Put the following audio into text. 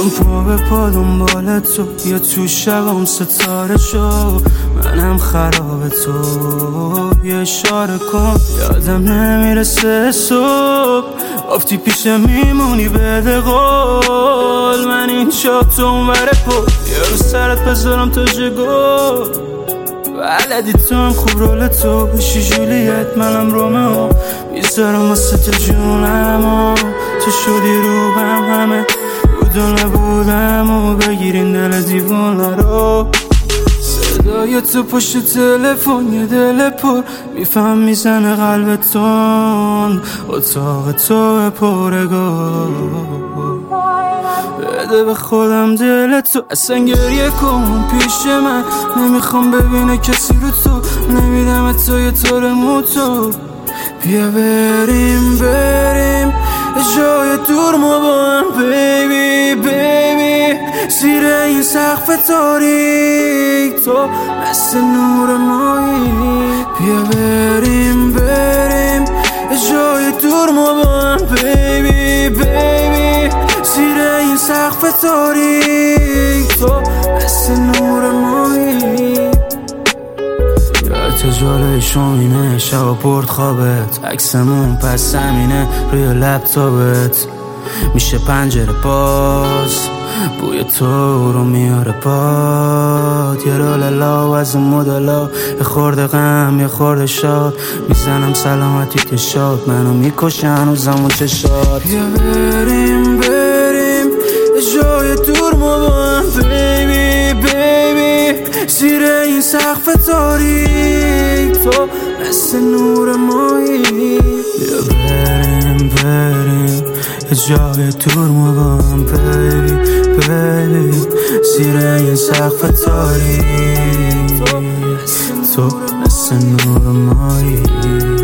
من پا به پا دنبال تو، یا تو شبم ستاره شو، منم خراب تو. یه اشاره کن یادم نمیرسه صبح، افتی پیش میمونی بده قول. من اینجا تو اونور پل، یه رو سرت بذارم تا جگل. بلدی تو هم خوب رول تو بشی جولیت، منم رومئو میذارم واسه تو جونم. تو شدی رو همه بود و نبودم و بگیرین دل دیوانه رو. صدای تو پشت تلفن یه دل پر میفهم میزنه قلبتون. اتاق تو پرگاه بده به خودم دل تو، اصلا گریه کن پیش من. نمیخوام ببینه کسی رو تو، نمیدم تو یه طور موتو. بیا بریم جای دور ما با هم بیبی بیبی، زیر این سقف تاریک تو مثل نور مایی. بیا بریم جای دور ما با هم بیبی بیبی، زیر این سقف تاریک تو مثل نور مایی. تو جالوی شومینه شب برد خوابت، عکسمون پس زمینه روی لپتاپت. میشه پنجره باز بوی تو رو میاره باد. یه رولالا و از اون مدلا، یه خورده غم یه خورده شاد. میزنم سلامتی که شاد، منو میکشه هنوزم و چشاد. بیا بریم جای دور ما با هم بیبی بیبی، زیر این سقف تاریک تو مثل نور مایی. بیا بریم جای دور ما با هم بیبی بیبی، زیر این سقف تاریک تو مثل نور مایی.